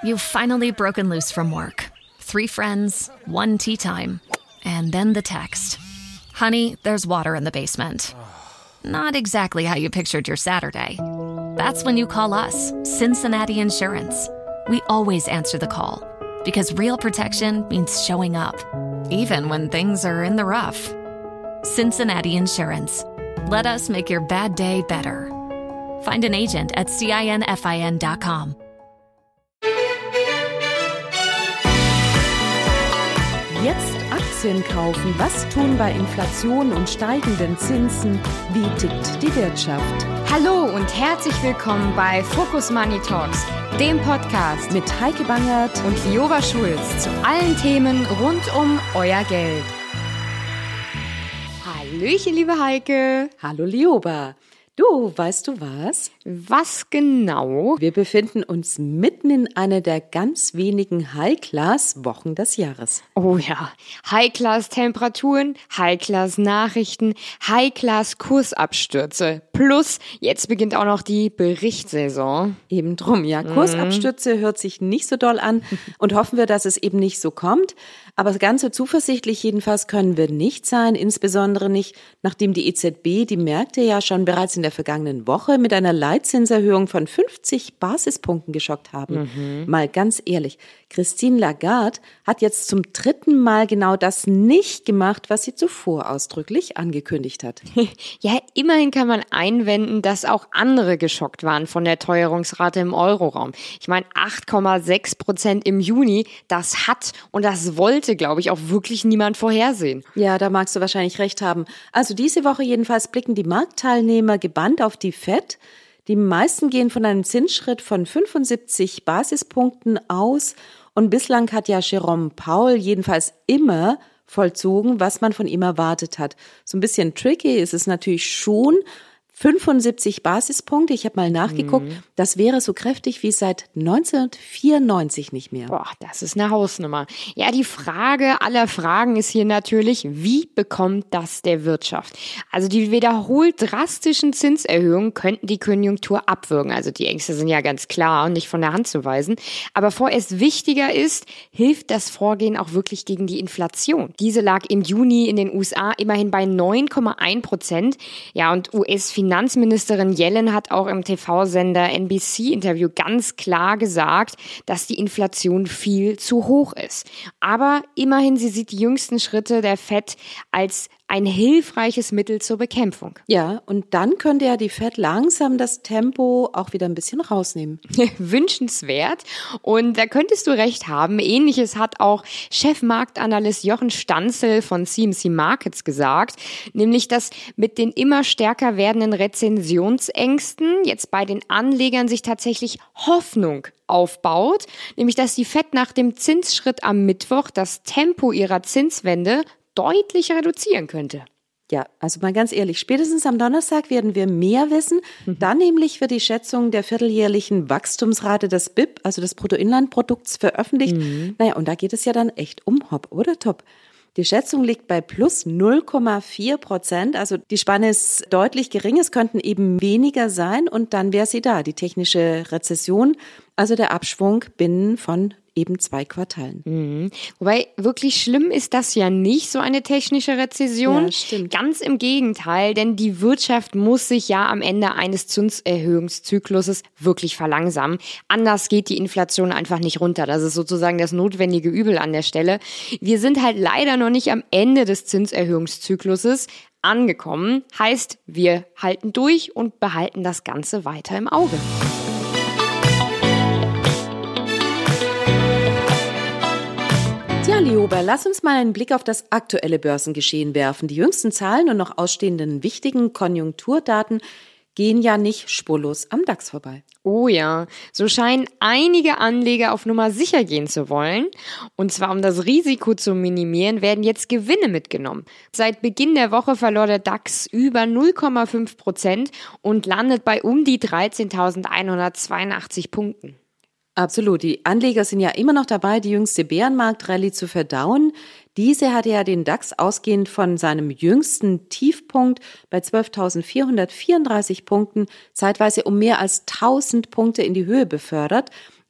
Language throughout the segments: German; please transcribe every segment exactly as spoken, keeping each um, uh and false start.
You've finally broken loose from work. Three friends, one tea time, and then the text. Honey, there's water in the basement. Not exactly how you pictured your Saturday. That's when you call us, Cincinnati Insurance. We always answer the call because real protection means showing up, even when things are in the rough. Cincinnati Insurance. Let us make your bad day better. Find an agent at cinfin dot com. Jetzt Aktien kaufen. Was tun bei Inflation und steigenden Zinsen? Wie tickt die Wirtschaft? Hallo und herzlich willkommen bei Focus Money Talks, dem Podcast Mit Heike Bangert und Lioba Schulz zu allen Themen rund um euer Geld. Hallöchen, liebe Heike. Hallo Lioba. Du, weißt du was? Was genau? Wir befinden uns mitten in einer der ganz wenigen High-Class-Wochen des Jahres. Oh ja, High-Class-Temperaturen, High-Class-Nachrichten, High-Class-Kursabstürze. Plus, jetzt beginnt auch noch die Berichtssaison. Eben drum, ja. Kursabstürze hört sich nicht so doll an und hoffen wir, dass es eben nicht so kommt. Aber ganz so zuversichtlich jedenfalls können wir nicht sein, insbesondere nicht, nachdem die E Z B die Märkte ja schon bereits in der vergangenen Woche mit einer Leitzinserhöhung von fünfzig Basispunkten geschockt haben. Mhm. Mal ganz ehrlich, Christine Lagarde hat jetzt zum dritten Mal genau das nicht gemacht, was sie zuvor ausdrücklich angekündigt hat. Ja, immerhin kann man einwenden, dass auch andere geschockt waren von der Teuerungsrate im Euroraum. Ich meine, acht Komma sechs Prozent im Juni, das hat und das wollte, glaube ich, auch wirklich niemand vorhersehen. Ja, da magst du wahrscheinlich recht haben. Also diese Woche jedenfalls blicken die Marktteilnehmer gebannt auf die Fed. Die meisten gehen von einem Zinsschritt von fünfundsiebzig Basispunkten aus. Und bislang hat ja Jerome Powell jedenfalls immer vollzogen, was man von ihm erwartet hat. So ein bisschen tricky ist es natürlich schon. fünfundsiebzig Basispunkte, ich habe mal nachgeguckt, mhm. das wäre so kräftig wie seit neunzehnhundertvierundneunzig nicht mehr. Boah, das ist eine Hausnummer. Ja, die Frage aller Fragen ist hier natürlich, wie bekommt das der Wirtschaft? Also die wiederholt drastischen Zinserhöhungen könnten die Konjunktur abwürgen. Also die Ängste sind ja ganz klar und nicht von der Hand zu weisen. Aber vorerst wichtiger ist, hilft das Vorgehen auch wirklich gegen die Inflation? Diese lag im Juni in den U S A immerhin bei neun Komma eins Prozent. Ja, und U S-Finanzministerin Finanzministerin Yellen hat auch im T V-Sender N B C-Interview ganz klar gesagt, dass die Inflation viel zu hoch ist. Aber immerhin, sie sieht die jüngsten Schritte der Fed als ein hilfreiches Mittel zur Bekämpfung. Ja, und dann könnte ja die Fed langsam das Tempo auch wieder ein bisschen rausnehmen. Wünschenswert. Und da könntest du recht haben. Ähnliches hat auch Chefmarktanalyst Jochen Stanzel von C M C Markets gesagt, nämlich dass mit den immer stärker werdenden Rezessionsängsten jetzt bei den Anlegern sich tatsächlich Hoffnung aufbaut, nämlich dass die Fed nach dem Zinsschritt am Mittwoch das Tempo ihrer Zinswende deutlich reduzieren könnte. Ja, also mal ganz ehrlich, spätestens am Donnerstag werden wir mehr wissen. Mhm. Dann nämlich wird die Schätzung der vierteljährlichen Wachstumsrate des B I P, also des Bruttoinlandprodukts, veröffentlicht. Mhm. Naja, und da geht es ja dann echt um Hop oder Top. Die Schätzung liegt bei plus null Komma vier Prozent, also die Spanne ist deutlich gering, es könnten eben weniger sein und dann wäre sie da, die technische Rezession, also der Abschwung binnen von eben zwei Quartalen. Mhm. Wobei wirklich schlimm ist das ja nicht, so eine technische Rezession. Ja, stimmt. Ganz im Gegenteil, denn die Wirtschaft muss sich ja am Ende eines Zinserhöhungszykluses wirklich verlangsamen. Anders geht die Inflation einfach nicht runter. Das ist sozusagen das notwendige Übel an der Stelle. Wir sind halt leider noch nicht am Ende des Zinserhöhungszykluses angekommen. Heißt, wir halten durch und behalten das Ganze weiter im Auge. Tja, Lioba, lass uns mal einen Blick auf das aktuelle Börsengeschehen werfen. Die jüngsten Zahlen und noch ausstehenden wichtigen Konjunkturdaten gehen ja nicht spurlos am DAX vorbei. Oh ja, so scheinen einige Anleger auf Nummer sicher gehen zu wollen. Und zwar um das Risiko zu minimieren, werden jetzt Gewinne mitgenommen. Seit Beginn der Woche verlor der DAX über null Komma fünf Prozent und landet bei um die dreizehntausendeinhundertzweiundachtzig Punkten. Absolut. Die Anleger sind ja immer noch dabei, die jüngste Bärenmarkt-Rallye zu verdauen. Diese hatte ja den DAX ausgehend von seinem jüngsten Tiefpunkt bei zwölftausendvierhundertvierunddreißig Punkten zeitweise um mehr als tausend Punkte in die Höhe befördert.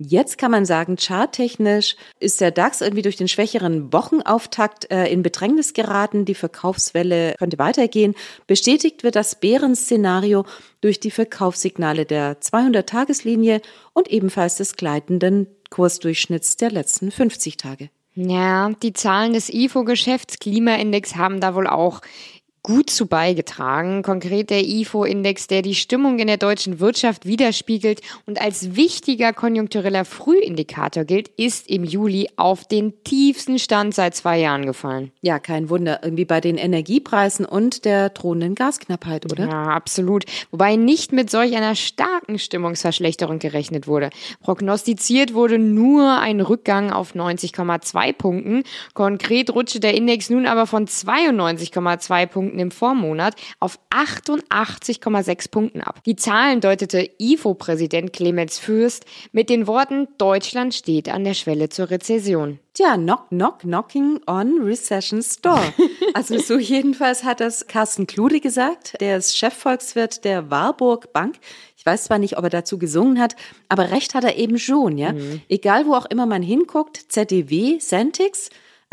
Jetzt kann man sagen, charttechnisch ist der DAX irgendwie durch den schwächeren Wochenauftakt äh, in Bedrängnis geraten. Die Verkaufswelle könnte weitergehen. Bestätigt wird das Bärenszenario durch die Verkaufssignale der zweihundert-Tageslinie und ebenfalls des gleitenden Kursdurchschnitts der letzten fünfzig Tage. Ja, die Zahlen des I F O-Geschäftsklimaindex haben da wohl auch gut zu beigetragen. Konkret der I F O-Index, der die Stimmung in der deutschen Wirtschaft widerspiegelt und als wichtiger konjunktureller Frühindikator gilt, ist im Juli auf den tiefsten Stand seit zwei Jahren gefallen. Ja, kein Wunder, irgendwie bei den Energiepreisen und der drohenden Gasknappheit, oder? Ja, absolut. Wobei nicht mit solch einer starken Stimmungsverschlechterung gerechnet wurde. Prognostiziert wurde nur ein Rückgang auf neunzig Komma zwei Punkten. Konkret rutschte der Index nun aber von zweiundneunzig Komma zwei Punkten im Vormonat auf achtundachtzig Komma sechs Punkten ab. Die Zahlen deutete I F O-Präsident Clemens Fürst mit den Worten: Deutschland steht an der Schwelle zur Rezession. Tja, knock, knock, knocking on recession's door. Also so jedenfalls hat das Carsten Klude gesagt. Der ist Chefvolkswirt der Warburg Bank. Ich weiß zwar nicht, ob er dazu gesungen hat, aber recht hat er eben schon, ja. Mhm. Egal, wo auch immer man hinguckt, Z D W, Centix,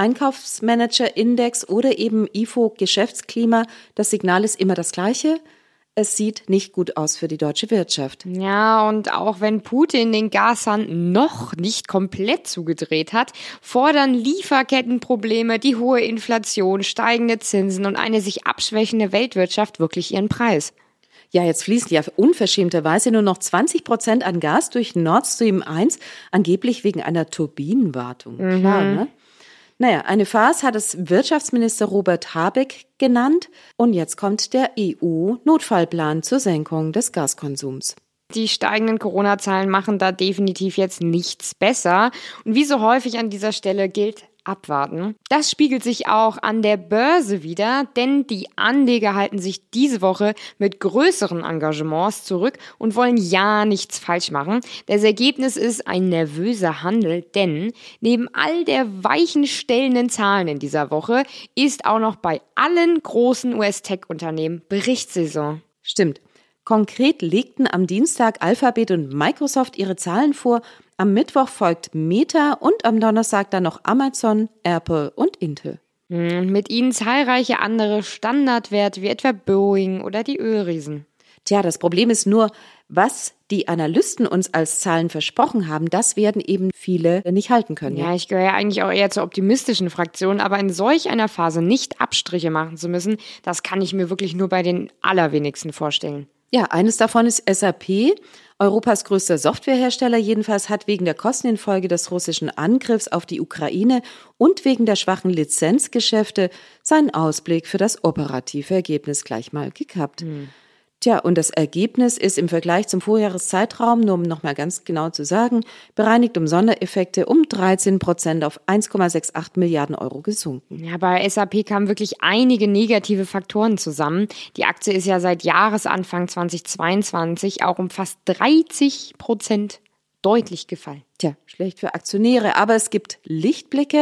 Einkaufsmanager-Index oder eben I F O-Geschäftsklima, das Signal ist immer das gleiche. Es sieht nicht gut aus für die deutsche Wirtschaft. Ja, und auch wenn Putin den Gashahn noch nicht komplett zugedreht hat, fordern Lieferkettenprobleme, die hohe Inflation, steigende Zinsen und eine sich abschwächende Weltwirtschaft wirklich ihren Preis. Ja, jetzt fließen ja unverschämterweise nur noch zwanzig Prozent an Gas durch Nord Stream eins, angeblich wegen einer Turbinenwartung. Mhm. Klar, ne? Naja, eine Farce hat es Wirtschaftsminister Robert Habeck genannt. Und jetzt kommt der E U-Notfallplan zur Senkung des Gaskonsums. Die steigenden Corona-Zahlen machen da definitiv jetzt nichts besser. Und wie so häufig an dieser Stelle gilt: abwarten. Das spiegelt sich auch an der Börse wider, denn die Anleger halten sich diese Woche mit größeren Engagements zurück und wollen ja nichts falsch machen. Das Ergebnis ist ein nervöser Handel, denn neben all der weichenstellenden Zahlen in dieser Woche ist auch noch bei allen großen U S-Tech-Unternehmen Berichtssaison. Stimmt. Konkret legten am Dienstag Alphabet und Microsoft ihre Zahlen vor. Am Mittwoch folgt Meta und am Donnerstag dann noch Amazon, Apple und Intel. Mit ihnen zahlreiche andere Standardwerte wie etwa Boeing oder die Ölriesen. Tja, das Problem ist nur, was die Analysten uns als Zahlen versprochen haben, das werden eben viele nicht halten können. Ja, ich gehöre ja eigentlich auch eher zur optimistischen Fraktion, aber in solch einer Phase nicht Abstriche machen zu müssen, das kann ich mir wirklich nur bei den allerwenigsten vorstellen. Ja, eines davon ist S A P. Europas größter Softwarehersteller jedenfalls hat wegen der Kosten infolge des russischen Angriffs auf die Ukraine und wegen der schwachen Lizenzgeschäfte seinen Ausblick für das operative Ergebnis gleich mal gekappt. Hm. Tja, und das Ergebnis ist im Vergleich zum Vorjahreszeitraum, nur um nochmal ganz genau zu sagen, bereinigt um Sondereffekte um dreizehn Prozent auf eins Komma achtundsiebzig Milliarden Euro gesunken. Ja, bei S A P kamen wirklich einige negative Faktoren zusammen. Die Aktie ist ja seit Jahresanfang zweitausendzweiundzwanzig auch um fast dreißig Prozent deutlich gefallen. Tja, schlecht für Aktionäre, aber es gibt Lichtblicke.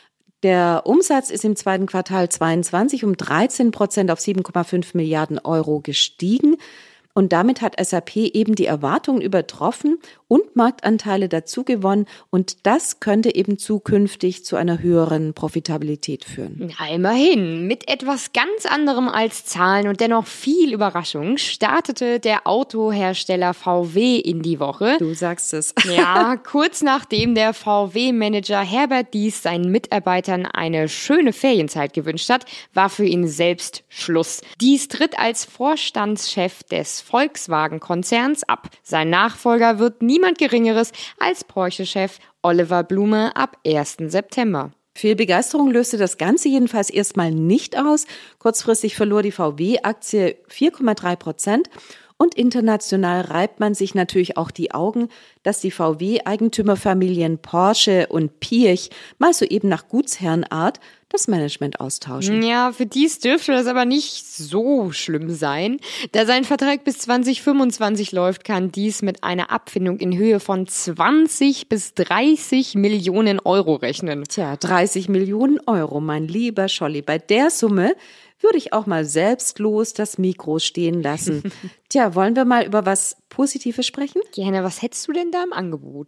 Der Umsatz ist im zweiten Quartal zweiundzwanzig um dreizehn Prozent auf sieben Komma fünf Milliarden Euro gestiegen. Und damit hat S A P eben die Erwartungen übertroffen und Marktanteile dazu gewonnen. Und das könnte eben zukünftig zu einer höheren Profitabilität führen. Ja, immerhin. Mit etwas ganz anderem als Zahlen und dennoch viel Überraschung startete der Autohersteller V W in die Woche. Du sagst es. Ja, kurz nachdem der V W-Manager Herbert Diess seinen Mitarbeitern eine schöne Ferienzeit gewünscht hat, war für ihn selbst Schluss. Diess tritt als Vorstandschef des Volkswagen-Konzerns ab. Sein Nachfolger wird niemand Geringeres als Porsche-Chef Oliver Blume ab ersten September. Viel Begeisterung löste das Ganze jedenfalls erstmal nicht aus. Kurzfristig verlor die V W-Aktie vier Komma drei Prozent. Und international reibt man sich natürlich auch die Augen, dass die V W-Eigentümerfamilien Porsche und Piech mal soeben nach Gutsherrenart das Management austauschen. Ja, für Diess dürfte das aber nicht so schlimm sein. Da sein Vertrag bis zwanzig fünfundzwanzig läuft, kann Diess mit einer Abfindung in Höhe von zwanzig bis dreißig Millionen Euro rechnen. Tja, dreißig Millionen Euro, mein lieber Scholli. Bei der Summe würde ich auch mal selbstlos das Mikro stehen lassen. Tja, wollen wir mal über was Positives sprechen? Gerne, was hättest du denn da im Angebot?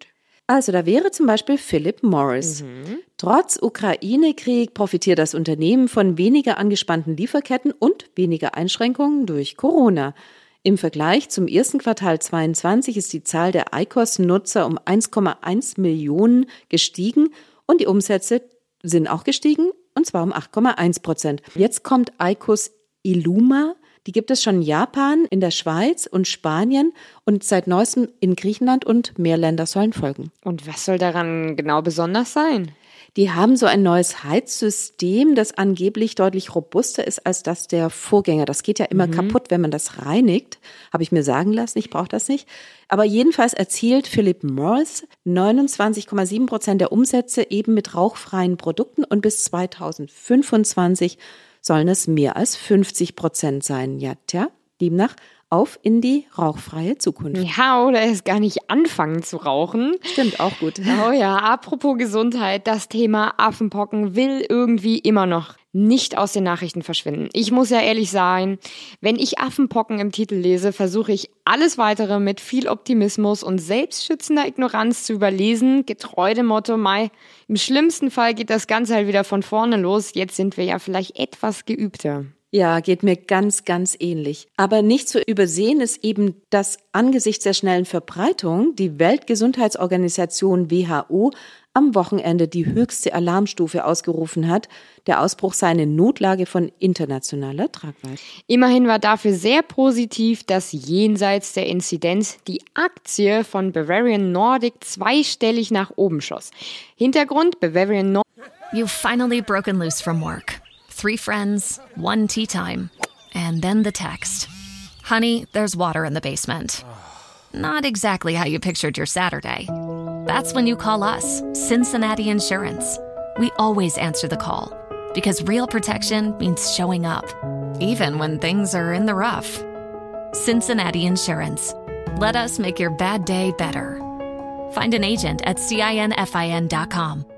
Also da wäre zum Beispiel Philip Morris. Mhm. Trotz Ukraine-Krieg profitiert das Unternehmen von weniger angespannten Lieferketten und weniger Einschränkungen durch Corona. Im Vergleich zum ersten Quartal zweiundzwanzig ist die Zahl der I Q O S-Nutzer um eins Komma eins Millionen gestiegen und die Umsätze sind auch gestiegen, und zwar um acht Komma eins Prozent. Jetzt kommt I Q O S Illuma. Die gibt es schon in Japan, in der Schweiz und Spanien und seit neuestem in Griechenland, und mehr Länder sollen folgen. Und was soll daran genau besonders sein? Die haben so ein neues Heizsystem, das angeblich deutlich robuster ist als das der Vorgänger. Das geht ja immer mhm. kaputt, wenn man das reinigt. Habe ich mir sagen lassen, ich brauche das nicht. Aber jedenfalls erzielt Philip Morris neunundzwanzig Komma sieben Prozent der Umsätze eben mit rauchfreien Produkten, und bis zweitausendfünfundzwanzig sollen es mehr als fünfzig Prozent sein. Ja, tja, demnach auf in die rauchfreie Zukunft. Ja, oder erst gar nicht anfangen zu rauchen. Stimmt, auch gut. Oh ja, apropos Gesundheit, das Thema Affenpocken will irgendwie immer noch nicht aus den Nachrichten verschwinden. Ich muss ja ehrlich sein, wenn ich Affenpocken im Titel lese, versuche ich alles Weitere mit viel Optimismus und selbstschützender Ignoranz zu überlesen, getreu dem Motto, Mai, im schlimmsten Fall geht das Ganze halt wieder von vorne los, jetzt sind wir ja vielleicht etwas geübter. Ja, geht mir ganz, ganz ähnlich. Aber nicht zu übersehen ist eben, dass angesichts der schnellen Verbreitung die Weltgesundheitsorganisation W H O am Wochenende die höchste Alarmstufe ausgerufen hat. Der Ausbruch sei eine Notlage von internationaler Tragweite. Immerhin war dafür sehr positiv, dass jenseits der Inzidenz die Aktie von Bavarian Nordic zweistellig nach oben schoss. Hintergrund: Bavarian Nordic. You've finally broken loose from work. Three friends, one tea time, and then the text. Honey, there's water in the basement. Not exactly how you pictured your Saturday. That's when you call us, Cincinnati Insurance. We always answer the call, because real protection means showing up, even when things are in the rough. Cincinnati Insurance. Let us make your bad day better. Find an agent at cinfin dot com.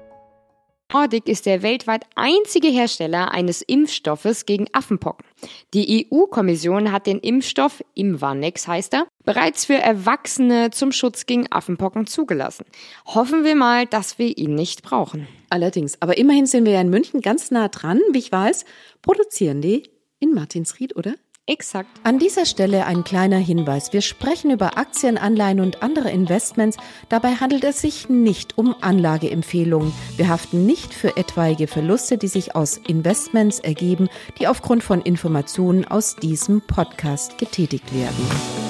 Nordic ist der weltweit einzige Hersteller eines Impfstoffes gegen Affenpocken. Die E U-Kommission hat den Impfstoff, Imvanex heißt er, bereits für Erwachsene zum Schutz gegen Affenpocken zugelassen. Hoffen wir mal, dass wir ihn nicht brauchen. Allerdings, aber immerhin sind wir ja in München ganz nah dran. Wie ich weiß, produzieren die in Martinsried, oder? Exakt. An dieser Stelle ein kleiner Hinweis. Wir sprechen über Aktien, Anleihen und andere Investments. Dabei handelt es sich nicht um Anlageempfehlungen. Wir haften nicht für etwaige Verluste, die sich aus Investments ergeben, die aufgrund von Informationen aus diesem Podcast getätigt werden.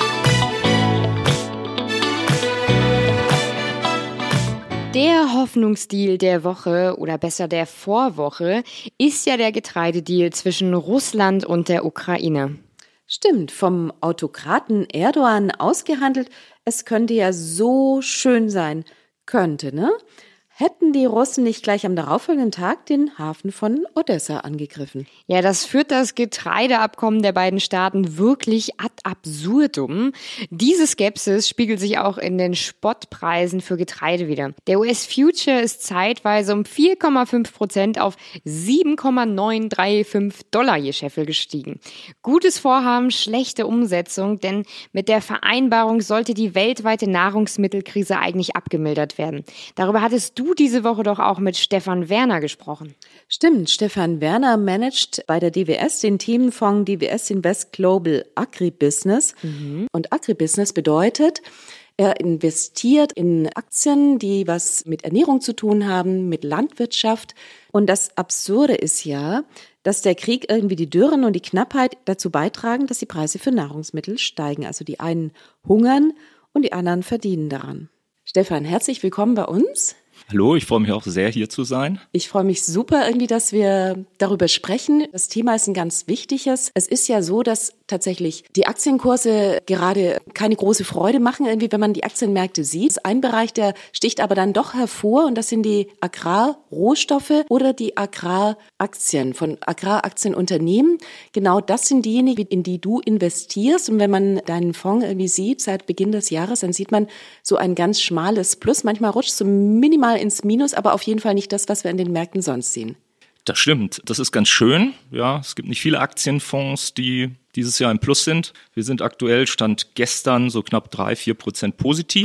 Der Hoffnungsdeal der Woche oder besser der Vorwoche ist ja der Getreidedeal zwischen Russland und der Ukraine. Stimmt, vom Autokraten Erdogan ausgehandelt. Es könnte ja so schön sein. Könnte, ne? Hätten die Russen nicht gleich am darauffolgenden Tag den Hafen von Odessa angegriffen. Ja, das führt das Getreideabkommen der beiden Staaten wirklich ad absurdum. Diese Skepsis spiegelt sich auch in den Spottpreisen für Getreide wider. Der U S-Future ist zeitweise um vier Komma fünf Prozent auf sieben Komma neun drei fünf Dollar je Scheffel gestiegen. Gutes Vorhaben, schlechte Umsetzung, denn mit der Vereinbarung sollte die weltweite Nahrungsmittelkrise eigentlich abgemildert werden. Darüber hattest du diese Woche doch auch mit Stefan Werner gesprochen. Stimmt, Stefan Werner managt bei der D W S den Themenfonds D W S Invest Global Agribusiness. Mhm. Und Agribusiness bedeutet, er investiert in Aktien, die was mit Ernährung zu tun haben, mit Landwirtschaft. Und das Absurde ist ja, dass der Krieg, irgendwie die Dürren und die Knappheit dazu beitragen, dass die Preise für Nahrungsmittel steigen. Also die einen hungern und die anderen verdienen daran. Stefan, herzlich willkommen bei uns. Hallo, ich freue mich auch sehr, hier zu sein. Ich freue mich super irgendwie, dass wir darüber sprechen. Das Thema ist ein ganz wichtiges. Es ist ja so, dass tatsächlich die Aktienkurse gerade keine große Freude machen, irgendwie, wenn man die Aktienmärkte sieht. Ein Bereich, der sticht aber dann doch hervor, und das sind die Agrarrohstoffe oder die Agraraktien von Agraraktien-Unternehmen. Genau das sind diejenigen, in die du investierst. Und wenn man deinen Fonds irgendwie sieht, seit Beginn des Jahres, dann sieht man so ein ganz schmales Plus. Manchmal rutscht so minimal ins Minus, aber auf jeden Fall nicht das, was wir an den Märkten sonst sehen. Das stimmt. Das ist ganz schön. Ja, es gibt nicht viele Aktienfonds, die dieses Jahr im Plus sind. Wir sind aktuell, Stand gestern, so knapp drei, vier Prozent positiv.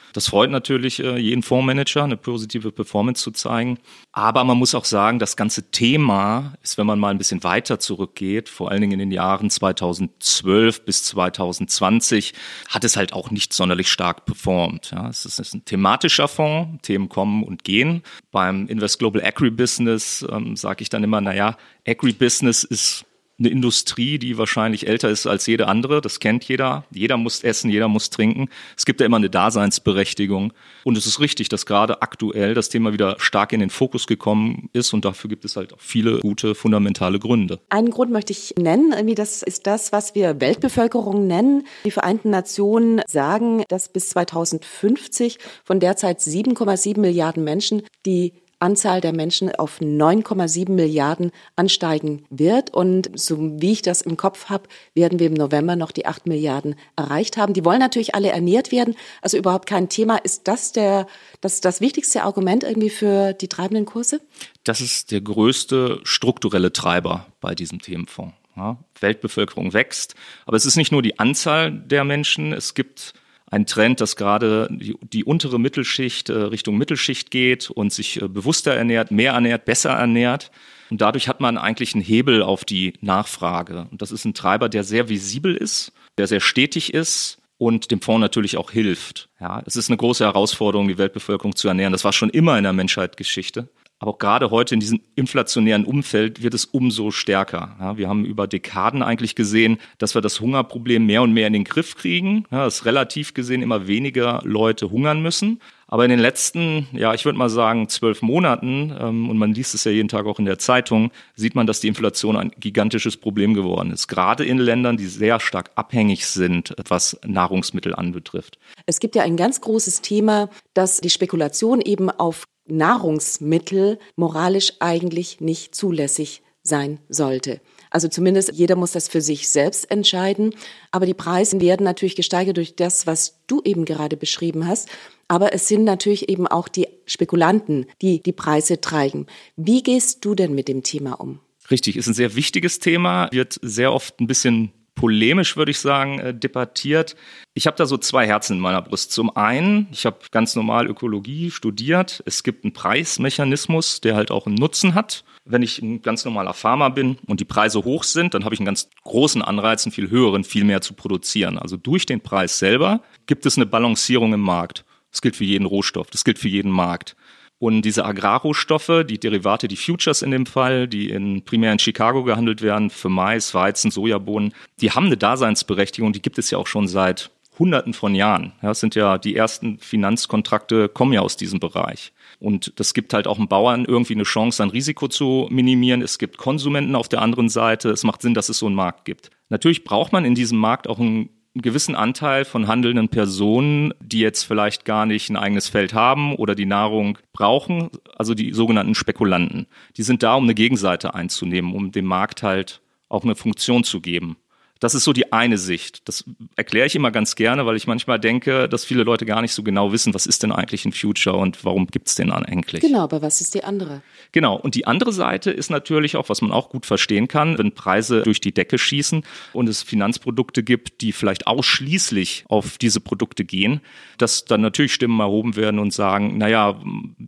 Das freut natürlich äh, jeden Fondsmanager, eine positive Performance zu zeigen. Aber man muss auch sagen, das ganze Thema ist, wenn man mal ein bisschen weiter zurückgeht, vor allen Dingen in den Jahren zweitausendzwölf bis zweitausendzwanzig, hat es halt auch nicht sonderlich stark performt. Ja, es ist ein thematischer Fonds, Themen kommen und gehen. Beim Invest Global Agribusiness ähm, sage ich dann immer, naja, Agribusiness ist eine Industrie, die wahrscheinlich älter ist als jede andere. Das kennt jeder. Jeder muss essen, jeder muss trinken. Es gibt ja immer eine Daseinsberechtigung. Und es ist richtig, dass gerade aktuell das Thema wieder stark in den Fokus gekommen ist. Und dafür gibt es halt auch viele gute, fundamentale Gründe. Einen Grund möchte ich nennen. Irgendwie das ist das, was wir Weltbevölkerung nennen. Die Vereinten Nationen sagen, dass bis zweitausendfünfzig von derzeit sieben Komma sieben Milliarden Menschen die Anzahl der Menschen auf neun Komma sieben Milliarden ansteigen wird. Und so wie ich das im Kopf habe, werden wir im November noch die acht Milliarden erreicht haben. Die wollen natürlich alle ernährt werden, also überhaupt kein Thema. Ist das der, das, das wichtigste Argument irgendwie für die treibenden Kurse? Das ist der größte strukturelle Treiber bei diesem Themenfonds. Ja, Weltbevölkerung wächst, aber es ist nicht nur die Anzahl der Menschen, es gibt ein Trend, dass gerade die, die untere Mittelschicht äh, Richtung Mittelschicht geht und sich äh, bewusster ernährt, mehr ernährt, besser ernährt. Und dadurch hat man eigentlich einen Hebel auf die Nachfrage. Und das ist ein Treiber, der sehr visibel ist, der sehr stetig ist und dem Fonds natürlich auch hilft. Ja, es ist eine große Herausforderung, die Weltbevölkerung zu ernähren. Das war schon immer in der Menschheitsgeschichte. Aber auch gerade heute in diesem inflationären Umfeld wird es umso stärker. Ja, wir haben über Dekaden eigentlich gesehen, dass wir das Hungerproblem mehr und mehr in den Griff kriegen. Ja, dass relativ gesehen immer weniger Leute hungern müssen. Aber in den letzten, ja, ich würde mal sagen, zwölf Monaten, ähm, und man liest es ja jeden Tag auch in der Zeitung, sieht man, dass die Inflation ein gigantisches Problem geworden ist. Gerade in Ländern, die sehr stark abhängig sind, was Nahrungsmittel anbetrifft. Es gibt ja ein ganz großes Thema, dass die Spekulation eben auf Nahrungsmittel moralisch eigentlich nicht zulässig sein sollte. Also zumindest jeder muss das für sich selbst entscheiden. Aber die Preise werden natürlich gesteigert durch das, was du eben gerade beschrieben hast. Aber es sind natürlich eben auch die Spekulanten, die die Preise treiben. Wie gehst du denn mit dem Thema um? Richtig, ist ein sehr wichtiges Thema, wird sehr oft ein bisschen polemisch, würde ich sagen, debattiert. Ich habe da so zwei Herzen in meiner Brust. Zum einen, ich habe ganz normal Ökologie studiert. Es gibt einen Preismechanismus, der halt auch einen Nutzen hat. Wenn ich ein ganz normaler Farmer bin und die Preise hoch sind, dann habe ich einen ganz großen Anreiz, einen viel höheren, viel mehr zu produzieren. Also durch den Preis selber gibt es eine Balancierung im Markt. Das gilt für jeden Rohstoff, das gilt für jeden Markt. Und diese Agrarrohstoffe, die Derivate, die Futures in dem Fall, die in, primär in Chicago gehandelt werden, für Mais, Weizen, Sojabohnen, die haben eine Daseinsberechtigung, die gibt es ja auch schon seit Hunderten von Jahren. Ja, das sind ja die ersten Finanzkontrakte, kommen ja aus diesem Bereich. Und das gibt halt auch dem Bauern irgendwie eine Chance, sein Risiko zu minimieren. Es gibt Konsumenten auf der anderen Seite. Es macht Sinn, dass es so einen Markt gibt. Natürlich braucht man in diesem Markt auch einen einen gewissen Anteil von handelnden Personen, die jetzt vielleicht gar nicht ein eigenes Feld haben oder die Nahrung brauchen, also die sogenannten Spekulanten. Die sind da, um eine Gegenseite einzunehmen, um dem Markt halt auch eine Funktion zu geben. Das ist so die eine Sicht. Das erkläre ich immer ganz gerne, weil ich manchmal denke, dass viele Leute gar nicht so genau wissen, was ist denn eigentlich ein Future und warum gibt's den eigentlich. Genau, aber was ist die andere? Genau, und die andere Seite ist natürlich auch, was man auch gut verstehen kann, wenn Preise durch die Decke schießen und es Finanzprodukte gibt, die vielleicht ausschließlich auf diese Produkte gehen, dass dann natürlich Stimmen erhoben werden und sagen, naja,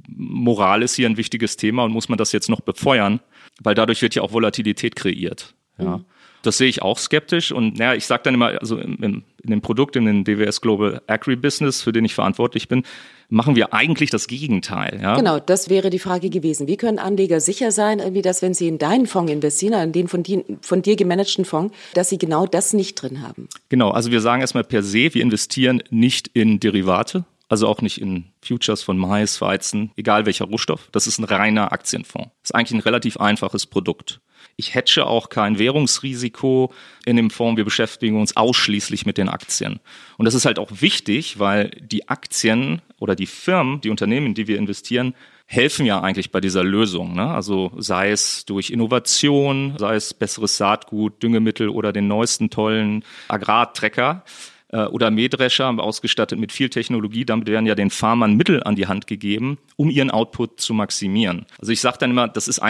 Moral ist hier ein wichtiges Thema und muss man das jetzt noch befeuern, weil dadurch wird ja auch Volatilität kreiert. Ja. Mhm. Das sehe ich auch skeptisch und naja, ich sage dann immer, also in, in dem Produkt, in dem D W S Global Agribusiness, für den ich verantwortlich bin, machen wir eigentlich das Gegenteil. Ja? Genau, das wäre die Frage gewesen. Wie können Anleger sicher sein, irgendwie, dass wenn sie in deinen Fonds investieren, in den von dir, von dir gemanagten Fonds, dass sie genau das nicht drin haben? Genau, also wir sagen erstmal per se, wir investieren nicht in Derivate, also auch nicht in Futures von Mais, Weizen, egal welcher Rohstoff. Das ist ein reiner Aktienfonds. Das ist eigentlich ein relativ einfaches Produkt. Ich hedge auch kein Währungsrisiko in dem Fonds. Wir beschäftigen uns ausschließlich mit den Aktien. Und das ist halt auch wichtig, weil die Aktien oder die Firmen, die Unternehmen, in die wir investieren, helfen ja eigentlich bei dieser Lösung. Ne? Also sei es durch Innovation, sei es besseres Saatgut, Düngemittel oder den neuesten tollen Agrartrecker oder Mähdrescher, ausgestattet mit viel Technologie. Damit werden ja den Farmern Mittel an die Hand gegeben, um ihren Output zu maximieren. Also ich sage dann immer, das ist eigentlich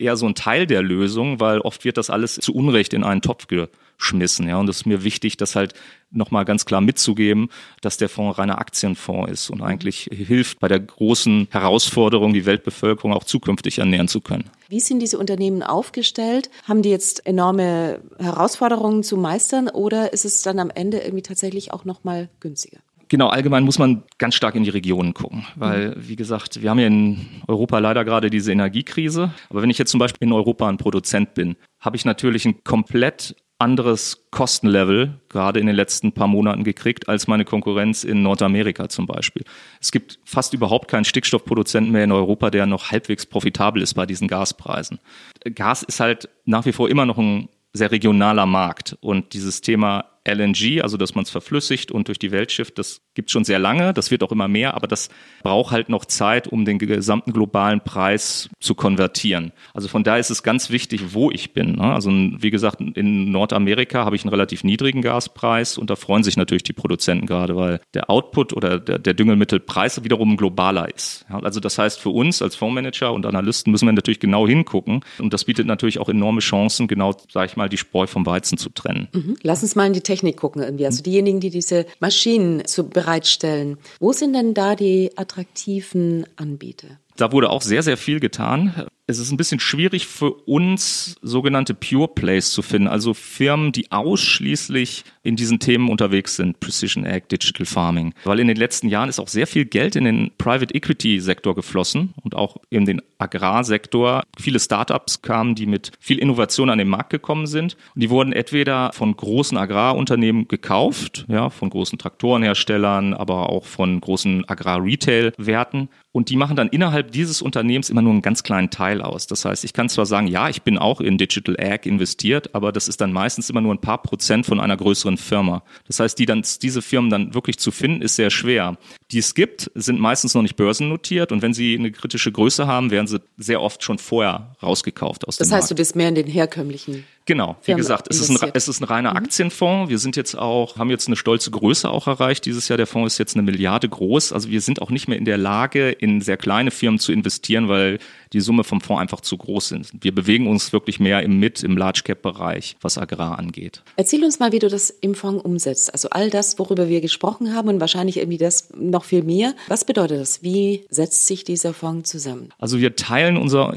eher so ein Teil der Lösung, weil oft wird das alles zu Unrecht in einen Topf geschmissen. Ja, und es ist mir wichtig, das halt nochmal ganz klar mitzugeben, dass der Fonds reiner Aktienfonds ist und eigentlich hilft bei der großen Herausforderung, die Weltbevölkerung auch zukünftig ernähren zu können. Wie sind diese Unternehmen aufgestellt? Haben die jetzt enorme Herausforderungen zu meistern oder ist es dann am Ende irgendwie tatsächlich auch nochmal günstiger? Genau, allgemein muss man ganz stark in die Regionen gucken, weil, wie gesagt, wir haben ja in Europa leider gerade diese Energiekrise. Aber wenn ich jetzt zum Beispiel in Europa ein Produzent bin, habe ich natürlich ein komplett anderes Kostenlevel gerade in den letzten paar Monaten gekriegt als meine Konkurrenz in Nordamerika zum Beispiel. Es gibt fast überhaupt keinen Stickstoffproduzenten mehr in Europa, der noch halbwegs profitabel ist bei diesen Gaspreisen. Gas ist halt nach wie vor immer noch ein sehr regionaler Markt und dieses Thema L N G, also dass man es verflüssigt und durch die Welt schifft, das gibt es schon sehr lange, das wird auch immer mehr, aber das braucht halt noch Zeit, um den gesamten globalen Preis zu konvertieren. Also von daher ist es ganz wichtig, wo ich bin. Also wie gesagt, in Nordamerika habe ich einen relativ niedrigen Gaspreis und da freuen sich natürlich die Produzenten gerade, weil der Output oder der, der Düngemittelpreis wiederum globaler ist. Also das heißt, für uns als Fondsmanager und Analysten müssen wir natürlich genau hingucken und das bietet natürlich auch enorme Chancen, genau, sage ich mal, die Spreu vom Weizen zu trennen. Mhm. Lass uns mal in die Technik gucken irgendwie. Also diejenigen, die diese Maschinen zu bereitstellen. Wo sind denn da die attraktiven Anbieter? Da wurde auch sehr, sehr viel getan. Es ist ein bisschen schwierig für uns, sogenannte Pure Plays zu finden, also Firmen, die ausschließlich in diesen Themen unterwegs sind, Precision Ag, Digital Farming. Weil in den letzten Jahren ist auch sehr viel Geld in den Private Equity Sektor geflossen und auch in den Agrarsektor. Viele Startups kamen, die mit viel Innovation an den Markt gekommen sind. Und die wurden entweder von großen Agrarunternehmen gekauft, ja, von großen Traktorenherstellern, aber auch von großen Agrar-Retail-Werten. Und die machen dann innerhalb dieses Unternehmens immer nur einen ganz kleinen Teil aus. Das heißt, ich kann zwar sagen, ja, ich bin auch in Digital Ag investiert, aber das ist dann meistens immer nur ein paar Prozent von einer größeren Firma. Das heißt, die dann, diese Firmen dann wirklich zu finden, ist sehr schwer. Die es gibt, sind meistens noch nicht börsennotiert und wenn sie eine kritische Größe haben, werden sie sehr oft schon vorher rausgekauft aus dem Markt. Das heißt, du bist mehr in den herkömmlichen Genau, wie gesagt, es ist, ein, es ist ein reiner Aktienfonds. Wir sind jetzt auch, haben jetzt eine stolze Größe auch erreicht dieses Jahr. Der Fonds ist jetzt eine Milliarde groß. Also wir sind auch nicht mehr in der Lage, in sehr kleine Firmen zu investieren, weil die Summe vom Fonds einfach zu groß ist. Wir bewegen uns wirklich mehr im Mid-, im Large-Cap-Bereich, was Agrar angeht. Erzähl uns mal, wie du das im Fonds umsetzt. Also all das, worüber wir gesprochen haben und wahrscheinlich irgendwie das noch viel mehr. Was bedeutet das? Wie setzt sich dieser Fonds zusammen? Also wir teilen unser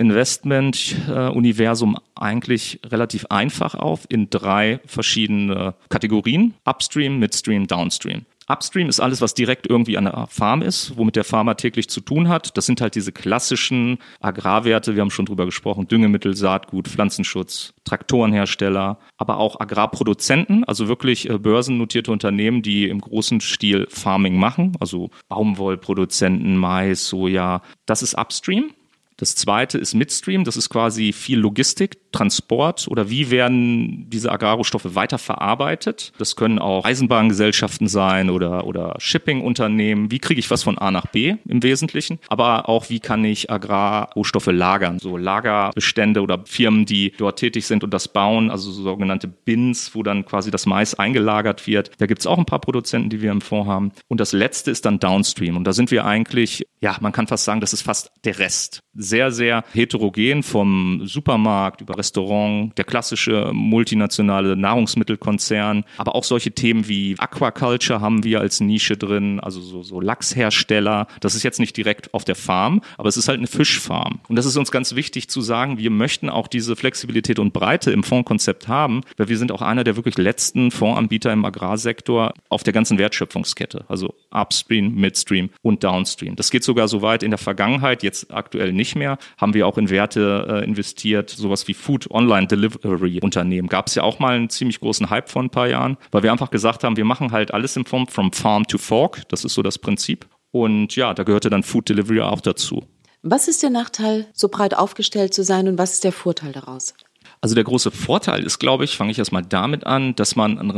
Investment-Universum eigentlich relativ einfach auf in drei verschiedene Kategorien. Upstream, Midstream, Downstream. Upstream ist alles, was direkt irgendwie an der Farm ist, womit der Farmer täglich zu tun hat. Das sind halt diese klassischen Agrarwerte, wir haben schon drüber gesprochen, Düngemittel, Saatgut, Pflanzenschutz, Traktorenhersteller, aber auch Agrarproduzenten, also wirklich äh, börsennotierte Unternehmen, die im großen Stil Farming machen, also Baumwollproduzenten, Mais, Soja. Das ist Upstream. Das zweite ist Midstream, das ist quasi viel Logistik, Transport oder wie werden diese Agrarrohstoffe weiterverarbeitet. Das können auch Eisenbahngesellschaften sein oder, oder Shipping-Unternehmen. Wie kriege ich was von A nach B im Wesentlichen? Aber auch, wie kann ich Agrarrohstoffe lagern? So Lagerbestände oder Firmen, die dort tätig sind und das bauen, also so sogenannte Bins, wo dann quasi das Mais eingelagert wird. Da gibt es auch ein paar Produzenten, die wir im Fonds haben. Und das letzte ist dann Downstream. Und da sind wir eigentlich, ja, man kann fast sagen, das ist fast der Rest. Sehr, sehr heterogen vom Supermarkt über Restaurant, der klassische multinationale Nahrungsmittelkonzern, aber auch solche Themen wie Aquaculture haben wir als Nische drin, also so, so Lachshersteller. Das ist jetzt nicht direkt auf der Farm, aber es ist halt eine Fischfarm. Und das ist uns ganz wichtig zu sagen, wir möchten auch diese Flexibilität und Breite im Fondskonzept haben, weil wir sind auch einer der wirklich letzten Fondsanbieter im Agrarsektor auf der ganzen Wertschöpfungskette, also Upstream, Midstream und Downstream. Das geht sogar so weit in der Vergangenheit, jetzt aktuell nicht mehr, haben wir auch in Werte äh, investiert, sowas wie Food Online Delivery Unternehmen. Gab es ja auch mal einen ziemlich großen Hype vor ein paar Jahren, weil wir einfach gesagt haben, wir machen halt alles im Fonds from Farm to Fork. Das ist so das Prinzip. Und ja, da gehörte dann Food Delivery auch dazu. Was ist der Nachteil, so breit aufgestellt zu sein und was ist der Vorteil daraus? Also der große Vorteil ist, glaube ich, fange ich erstmal damit an, dass man ein recht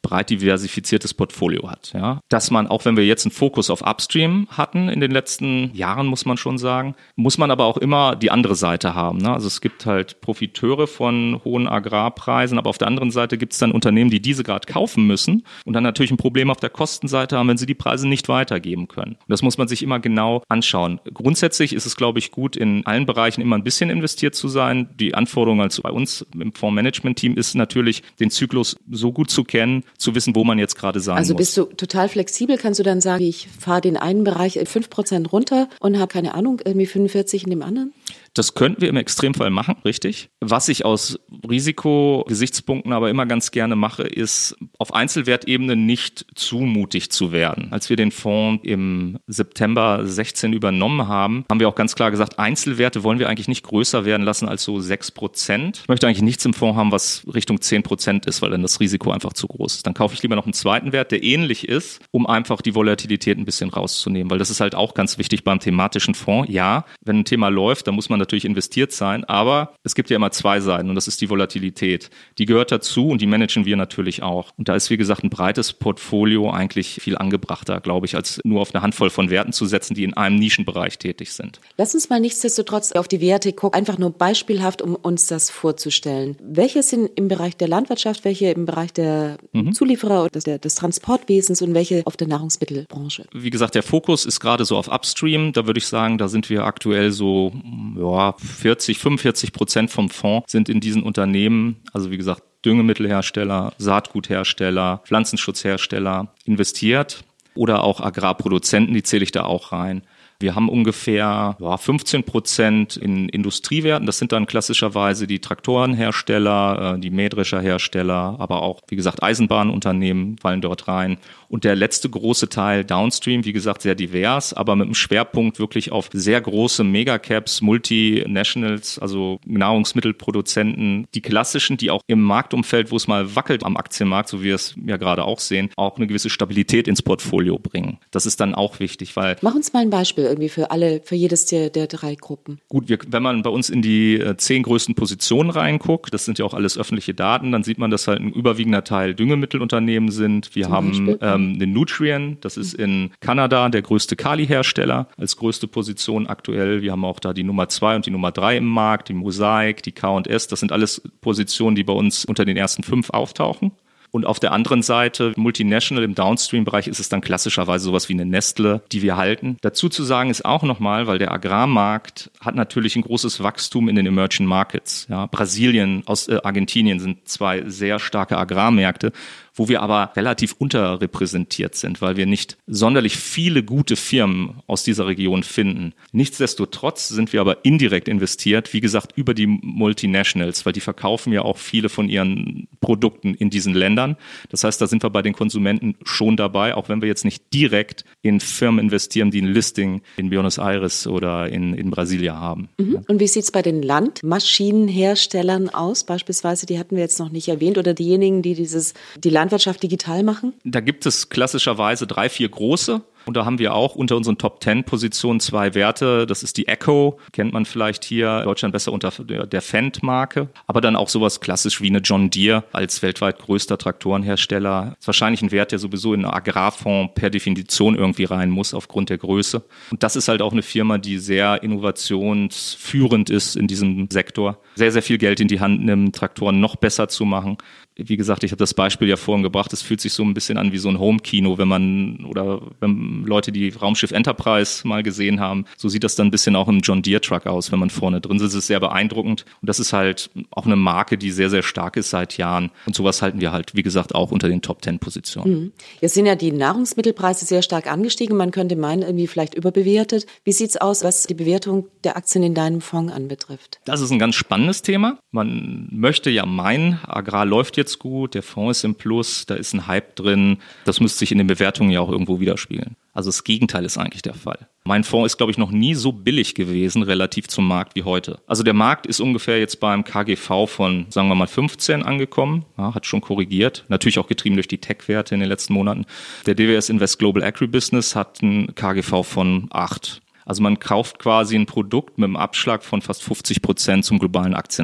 breit diversifiziertes Portfolio hat. Ja. Dass man, auch wenn wir jetzt einen Fokus auf Upstream hatten in den letzten Jahren, muss man schon sagen, muss man aber auch immer die andere Seite haben. Ne? Also es gibt halt Profiteure von hohen Agrarpreisen, aber auf der anderen Seite gibt es dann Unternehmen, die diese gerade kaufen müssen und dann natürlich ein Problem auf der Kostenseite haben, wenn sie die Preise nicht weitergeben können. Und das muss man sich immer genau anschauen. Grundsätzlich ist es, glaube ich, gut, in allen Bereichen immer ein bisschen investiert zu sein. Die Anforderung als bei uns im Fondsmanagement-Team ist natürlich, den Zyklus so gut zu kennen, zu wissen, wo man jetzt gerade sein also muss. Also bist du total flexibel? Kannst du dann sagen, ich fahre den einen Bereich fünf Prozent runter und habe, keine Ahnung, irgendwie fünfundvierzig in dem anderen? Das könnten wir im Extremfall machen, richtig. Was ich aus Risikogesichtspunkten aber immer ganz gerne mache, ist, auf Einzelwertebene nicht zu mutig zu werden. Als wir den Fonds im September sechzehn übernommen haben, haben wir auch ganz klar gesagt, Einzelwerte wollen wir eigentlich nicht größer werden lassen als so sechs Prozent. Ich möchte eigentlich nichts im Fonds haben, was Richtung zehn Prozent ist, weil dann das Risiko einfach zu groß ist. Dann kaufe ich lieber noch einen zweiten Wert, der ähnlich ist, um einfach die Volatilität ein bisschen rauszunehmen, weil das ist halt auch ganz wichtig beim thematischen Fonds. Ja, wenn ein Thema läuft, dann muss man natürlich investiert sein, aber es gibt ja immer zwei Seiten und das ist die Volatilität. Die gehört dazu und die managen wir natürlich auch. Und da ist, wie gesagt, ein breites Portfolio eigentlich viel angebrachter, glaube ich, als nur auf eine Handvoll von Werten zu setzen, die in einem Nischenbereich tätig sind. Lass uns mal nichtsdestotrotz auf die Werte gucken, einfach nur beispielhaft, um uns das vorzustellen. Welche sind im Bereich der Landwirtschaft, welche im Bereich der mhm. Zulieferer oder des, des Transportwesens und welche auf der Nahrungsmittelbranche? Wie gesagt, der Fokus ist gerade so auf Upstream. Da würde ich sagen, da sind wir aktuell so, ja, vierzig, fünfundvierzig Prozent vom Fonds sind in diesen Unternehmen, also wie gesagt, Düngemittelhersteller, Saatguthersteller, Pflanzenschutzhersteller investiert oder auch Agrarproduzenten, die zähle ich da auch rein. Wir haben ungefähr ja, fünfzehn Prozent in Industriewerten. Das sind dann klassischerweise die Traktorenhersteller, die Mähdrescherhersteller, aber auch, wie gesagt, Eisenbahnunternehmen fallen dort rein. Und der letzte große Teil Downstream, wie gesagt, sehr divers, aber mit einem Schwerpunkt wirklich auf sehr große Megacaps, Multinationals, also Nahrungsmittelproduzenten, die klassischen, die auch im Marktumfeld, wo es mal wackelt am Aktienmarkt, so wie wir es ja gerade auch sehen, auch eine gewisse Stabilität ins Portfolio bringen. Das ist dann auch wichtig, weil... Mach uns mal ein Beispiel irgendwie für alle, für jedes der, der drei Gruppen. Gut, wir, wenn man bei uns in die äh, zehn größten Positionen reinguckt, das sind ja auch alles öffentliche Daten, dann sieht man, dass halt ein überwiegender Teil Düngemittelunternehmen sind. Wir Zum haben Beispiel? ähm, den Nutrien, das ist in Kanada der größte Kalihersteller als größte Position aktuell. Wir haben auch da die Nummer zwei und die Nummer drei im Markt, die Mosaic, die K und S. Das sind alles Positionen, die bei uns unter den ersten fünf auftauchen. Und auf der anderen Seite, Multinational im Downstream-Bereich, ist es dann klassischerweise sowas wie eine Nestle, die wir halten. Dazu zu sagen ist auch nochmal, weil der Agrarmarkt hat natürlich ein großes Wachstum in den Emerging Markets. Ja, Brasilien, aus äh, Argentinien sind zwei sehr starke Agrarmärkte, wo wir aber relativ unterrepräsentiert sind, weil wir nicht sonderlich viele gute Firmen aus dieser Region finden. Nichtsdestotrotz sind wir aber indirekt investiert, wie gesagt, über die Multinationals, weil die verkaufen ja auch viele von ihren Produkten in diesen Ländern. Das heißt, da sind wir bei den Konsumenten schon dabei, auch wenn wir jetzt nicht direkt in Firmen investieren, die ein Listing in Buenos Aires oder in, in Brasilia haben. Mhm. Und wie sieht es bei den Landmaschinenherstellern aus? Beispielsweise, die hatten wir jetzt noch nicht erwähnt, oder diejenigen, die dieses die Landwirtschaft digital machen? Da gibt es klassischerweise drei, vier große. Und da haben wir auch unter unseren Top zehn Positionen zwei Werte. Das ist die Echo, kennt man vielleicht hier in Deutschland besser unter der Fendt-Marke. Aber dann auch sowas klassisch wie eine John Deere als weltweit größter Traktorenhersteller. Das ist wahrscheinlich ein Wert, der sowieso in einen Agrarfonds per Definition irgendwie rein muss aufgrund der Größe. Und das ist halt auch eine Firma, die sehr innovationsführend ist in diesem Sektor. Sehr, sehr viel Geld in die Hand nimmt, Traktoren noch besser zu machen. Wie gesagt, ich habe das Beispiel ja vorhin gebracht, es fühlt sich so ein bisschen an wie so ein Home-Kino, wenn man, oder wenn Leute die Raumschiff Enterprise mal gesehen haben, so sieht das dann ein bisschen auch im John Deere Truck aus, wenn man vorne drin sitzt. Das ist sehr beeindruckend und das ist halt auch eine Marke, die sehr, sehr stark ist seit Jahren und sowas halten wir halt, wie gesagt, auch unter den Top zehn Positionen. Jetzt sind ja die Nahrungsmittelpreise sehr stark angestiegen, man könnte meinen, irgendwie vielleicht überbewertet. Wie sieht's aus, was die Bewertung der Aktien in deinem Fonds anbetrifft? Das ist ein ganz spannendes Thema. Man möchte ja meinen, Agrar läuft jetzt gut, der Fonds ist im Plus, da ist ein Hype drin. Das müsste sich in den Bewertungen ja auch irgendwo widerspiegeln. Also das Gegenteil ist eigentlich der Fall. Mein Fonds ist, glaube ich, noch nie so billig gewesen relativ zum Markt wie heute. Also der Markt ist ungefähr jetzt beim K G V von, sagen wir mal, fünfzehn angekommen, ja, hat schon korrigiert, natürlich auch getrieben durch die Tech-Werte in den letzten Monaten. Der D W S Invest Global Agribusiness hat ein K G V von acht. Also man kauft quasi ein Produkt mit einem Abschlag von fast fünfzig Prozent zum globalen Aktienmarkt.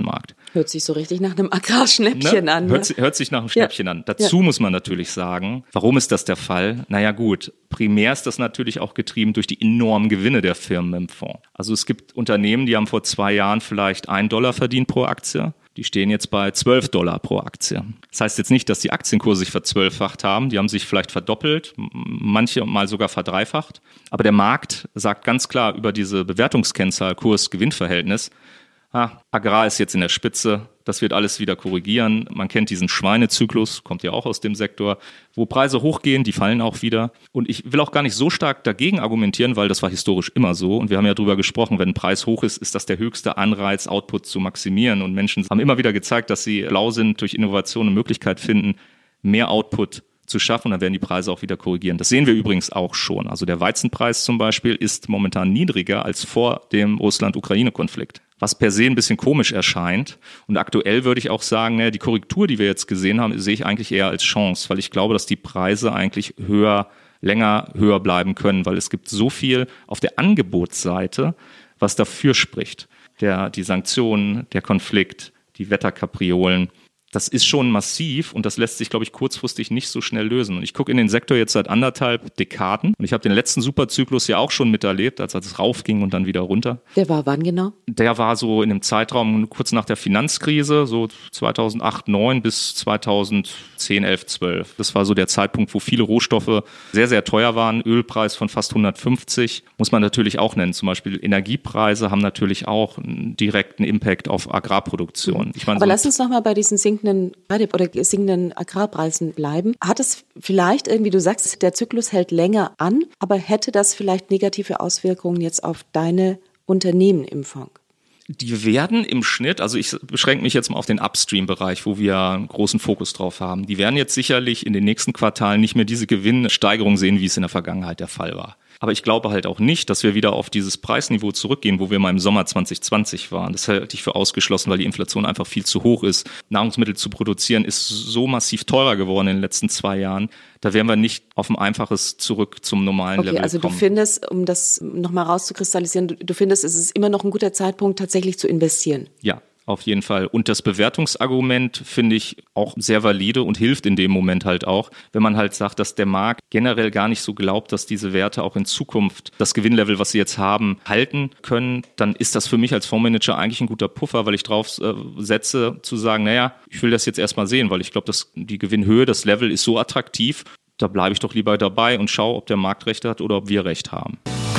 Hört sich so richtig nach einem Agrarschnäppchen ne? an. Ne? Hört, hört sich nach einem Schnäppchen ja. an. Dazu ja. muss man natürlich sagen, warum ist das der Fall? Naja gut, primär ist das natürlich auch getrieben durch die enormen Gewinne der Firmen im Fonds. Also es gibt Unternehmen, die haben vor zwei Jahren vielleicht einen Dollar verdient pro Aktie. Die stehen jetzt bei zwölf Dollar pro Aktie. Das heißt jetzt nicht, dass die Aktienkurse sich verzwölffacht haben. Die haben sich vielleicht verdoppelt, manche mal sogar verdreifacht. Aber der Markt sagt ganz klar über diese Bewertungskennzahl Kurs-Gewinn-Verhältnis, ah, Agrar ist jetzt in der Spitze, das wird alles wieder korrigieren. Man kennt diesen Schweinezyklus, kommt ja auch aus dem Sektor, wo Preise hochgehen, die fallen auch wieder. Und ich will auch gar nicht so stark dagegen argumentieren, weil das war historisch immer so. Und wir haben ja drüber gesprochen, wenn ein Preis hoch ist, ist das der höchste Anreiz, Output zu maximieren. Und Menschen haben immer wieder gezeigt, dass sie lau sind, durch Innovation eine Möglichkeit finden, mehr Output zu schaffen, und dann werden die Preise auch wieder korrigieren. Das sehen wir übrigens auch schon. Also der Weizenpreis zum Beispiel ist momentan niedriger als vor dem Russland-Ukraine-Konflikt, was per se ein bisschen komisch erscheint. Und aktuell würde ich auch sagen, naja, die Korrektur, die wir jetzt gesehen haben, sehe ich eigentlich eher als Chance, weil ich glaube, dass die Preise eigentlich höher, länger höher bleiben können, weil es gibt so viel auf der Angebotsseite, was dafür spricht. Der, die Sanktionen, der Konflikt, die Wetterkapriolen, das ist schon massiv und das lässt sich, glaube ich, kurzfristig nicht so schnell lösen. Und ich gucke in den Sektor jetzt seit anderthalb Dekaden und ich habe den letzten Superzyklus ja auch schon miterlebt, als es raufging und dann wieder runter. Der war wann genau? Der war so in einem Zeitraum kurz nach der Finanzkrise, so zweitausendacht, neun bis zweitausendzehn, elf, zwölf. Das war so der Zeitpunkt, wo viele Rohstoffe sehr, sehr teuer waren. Ölpreis von fast hundertfünfzig, muss man natürlich auch nennen. Zum Beispiel Energiepreise haben natürlich auch einen direkten Impact auf Agrarproduktion. Ich meine, Aber so lass uns nochmal bei diesen sinkenden oder sinkenden Agrarpreisen bleiben. Hat es vielleicht irgendwie, du sagst, der Zyklus hält länger an, aber hätte das vielleicht negative Auswirkungen jetzt auf deine Unternehmen im Fonds? Die werden im Schnitt, also ich beschränke mich jetzt mal auf den Upstream-Bereich, wo wir einen großen Fokus drauf haben. Die werden jetzt sicherlich in den nächsten Quartalen nicht mehr diese Gewinnsteigerung sehen, wie es in der Vergangenheit der Fall war. Aber ich glaube halt auch nicht, dass wir wieder auf dieses Preisniveau zurückgehen, wo wir mal im Sommer zwanzig zwanzig waren. Das halte ich für ausgeschlossen, weil die Inflation einfach viel zu hoch ist. Nahrungsmittel zu produzieren ist so massiv teurer geworden in den letzten zwei Jahren. Da werden wir nicht auf ein einfaches zurück zum normalen okay, Level also kommen. Du findest, um das nochmal rauszukristallisieren, du, du findest, es ist immer noch ein guter Zeitpunkt, tatsächlich zu investieren. Ja. Auf jeden Fall. Und das Bewertungsargument finde ich auch sehr valide und hilft in dem Moment halt auch, wenn man halt sagt, dass der Markt generell gar nicht so glaubt, dass diese Werte auch in Zukunft das Gewinnlevel, was sie jetzt haben, halten können, dann ist das für mich als Fondsmanager eigentlich ein guter Puffer, weil ich drauf äh, setze, zu sagen, naja, ich will das jetzt erstmal sehen, weil ich glaube, dass die Gewinnhöhe, das Level ist so attraktiv, da bleibe ich doch lieber dabei und schaue, ob der Markt recht hat oder ob wir recht haben.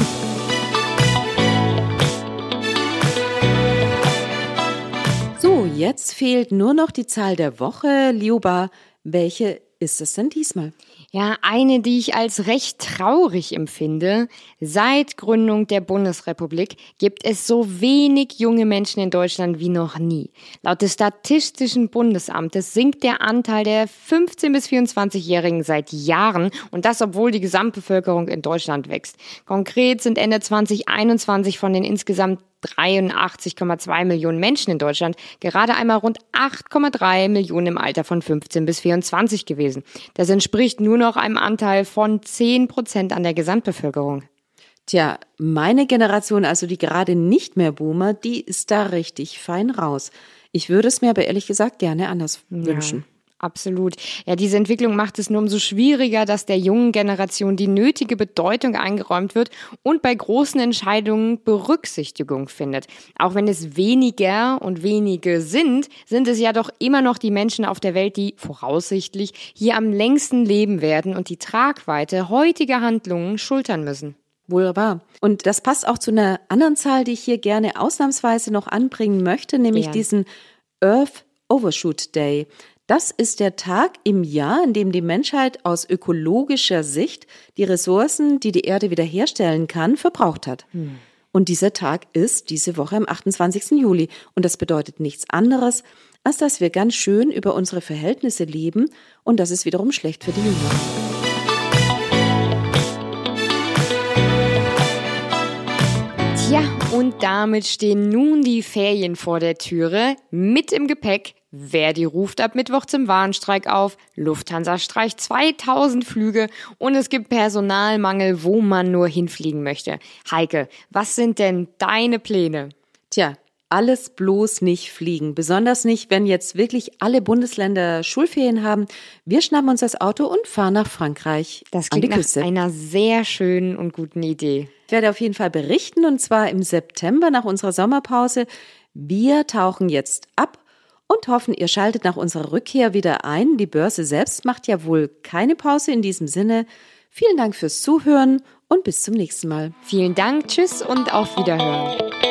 So, jetzt fehlt nur noch die Zahl der Woche. Ljuba, welche ist es denn diesmal? Ja, eine, die ich als recht traurig empfinde. Seit Gründung der Bundesrepublik gibt es so wenig junge Menschen in Deutschland wie noch nie. Laut des Statistischen Bundesamtes sinkt der Anteil der fünfzehn- bis vierundzwanzigjährigen seit Jahren und das, obwohl die Gesamtbevölkerung in Deutschland wächst. Konkret sind Ende zwanzig einundzwanzig von den insgesamt dreiundachtzig Komma zwei Millionen Menschen in Deutschland gerade einmal rund acht Komma drei Millionen im Alter von fünfzehn bis vierundzwanzig gewesen. Das entspricht nur noch einem Anteil von zehn Prozent an der Gesamtbevölkerung. Tja, meine Generation, also die gerade nicht mehr Boomer, die ist da richtig fein raus. Ich würde es mir aber ehrlich gesagt gerne anders Ja. wünschen. Absolut. Ja, diese Entwicklung macht es nur umso schwieriger, dass der jungen Generation die nötige Bedeutung eingeräumt wird und bei großen Entscheidungen Berücksichtigung findet. Auch wenn es weniger und wenige sind, sind es ja doch immer noch die Menschen auf der Welt, die voraussichtlich hier am längsten leben werden und die Tragweite heutiger Handlungen schultern müssen. Wohl wahr. Und das passt auch zu einer anderen Zahl, die ich hier gerne ausnahmsweise noch anbringen möchte, nämlich Ja. diesen Earth Overshoot Day. Das ist der Tag im Jahr, an dem die Menschheit aus ökologischer Sicht die Ressourcen, die die Erde wiederherstellen kann, verbraucht hat. Hm. Und dieser Tag ist diese Woche am achtundzwanzigsten Juli. Und das bedeutet nichts anderes, als dass wir ganz schön über unsere Verhältnisse leben. Und das ist wiederum schlecht für die Jünger. Tja, und damit stehen nun die Ferien vor der Türe. Mit im Gepäck: Verdi ruft ab Mittwoch zum Warnstreik auf, Lufthansa streicht zweitausend Flüge und es gibt Personalmangel, wo man nur hinfliegen möchte. Heike, was sind denn deine Pläne? Tja, alles bloß nicht fliegen. Besonders nicht, wenn jetzt wirklich alle Bundesländer Schulferien haben. Wir schnappen uns das Auto und fahren nach Frankreich Das an die klingt nach Küste. einer sehr schönen und guten Idee. Ich werde auf jeden Fall berichten, und zwar im September nach unserer Sommerpause. Wir tauchen jetzt ab und hoffen, ihr schaltet nach unserer Rückkehr wieder ein. Die Börse selbst macht ja wohl keine Pause. In diesem Sinne, vielen Dank fürs Zuhören und bis zum nächsten Mal. Vielen Dank, tschüss und auf Wiederhören.